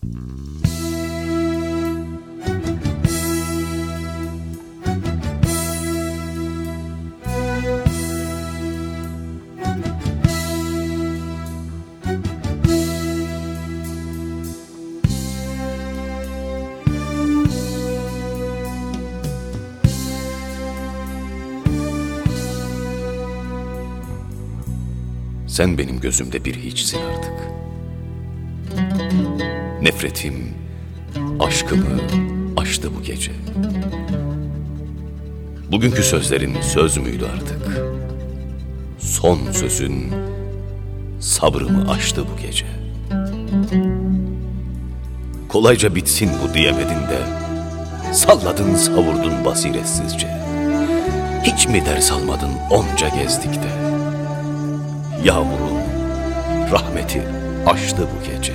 Sen benim gözümde bir hiçsin artık. Nefretim, aşkımı aştı bu gece. Bugünkü sözlerin söz müydü artık? Son sözün sabrımı aştı bu gece. Kolayca bitsin bu diyemedin de, salladın savurdun basiretsizce. Hiç mi ders almadın onca gezdikte? Yağmurun rahmeti aştı bu gece.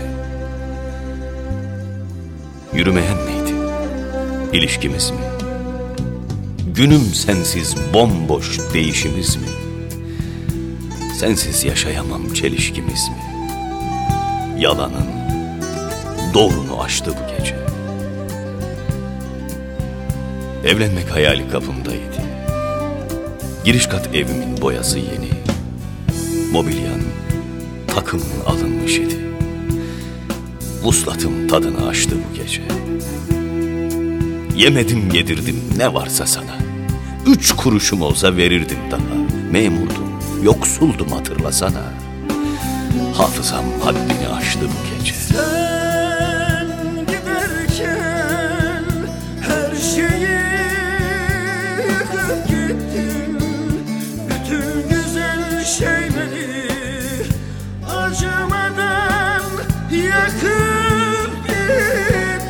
Yürümeyen neydi? İlişkimiz mi? Günüm sensiz bomboş değişimiz mi? Sensiz yaşayamam çelişkimiz mi? Yalanın doğrunu aştı bu gece. Evlenmek hayali kapımdaydı. Giriş kat evimin boyası yeni. Mobilyan takım alınmış idi. Vuslatım tadını açtı bu gece. Yemedim yedirdim ne varsa sana. 3 kuruşum olsa verirdim daha. Memurdum, yoksuldum hatırlasana. Hafızam haddini aştı bu gece. Sen giderken her şeyi yıkıp gittin. Bütün güzel şeyleri acımadan yakıp gittin.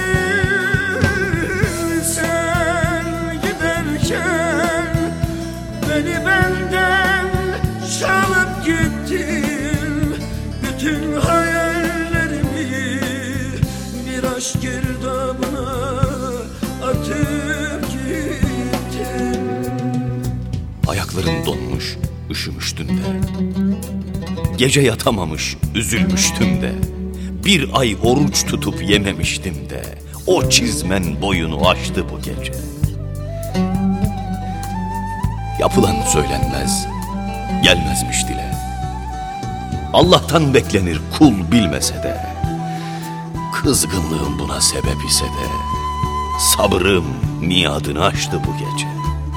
Sen giderken beni benden çalıp gittin. Bütün hayallerimi bir aşk girdabına atıp gittin. Ayaklarım donmuş, üşümüştün de. Gece yatamamış, üzülmüştüm de. Bir ay oruç tutup yememiştim de. O çizmen boyunu aştı bu gece. Yapılan söylenmez, gelmezmiş dile. Allah'tan beklenir kul bilmese de. Kızgınlığım buna sebep ise de. Sabrım miadını aştı bu gece.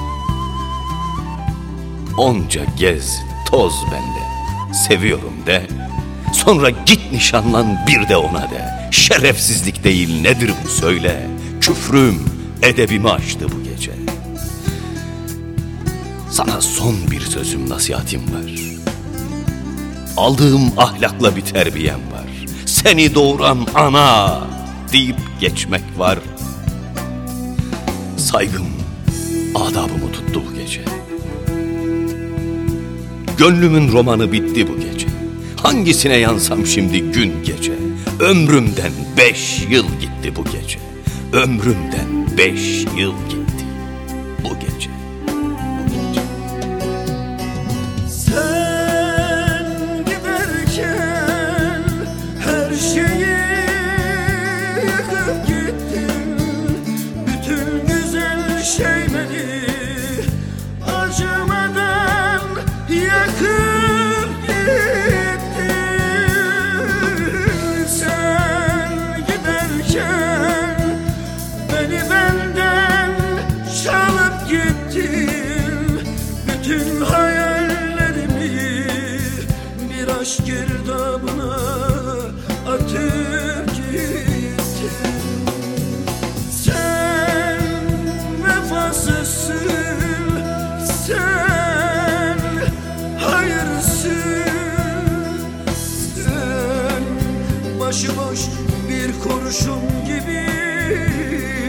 Onca gez, toz bende. Seviyorum de. Sonra git nişanlan bir de ona de. Şerefsizlik değil nedir bu söyle. Küfrüm edebimi aştı bu gece. Sana son bir sözüm nasihatim var. Aldığım ahlakla bir terbiyem var. Seni doğuran ana deyip geçmek var. Saygım adabımı tuttu bu gece. Gönlümün romanı bitti bu gece. Hangisine yansam şimdi gün gece. Ömrümden 5 yıl gitti bu gece. Ömrümden 5 yıl gitti bu gece. Sen giderken her şeyi yıkıp gittin. Bütün güzel şeyleri acımadan yakıp gittin. Sen giderken beni benden çalıp gittin. Bütün hayallerimi bir aşk girdabına atıp gittin. Sen vefasızsın, sen hayırsın. Sen başıboş bir kurşun gibi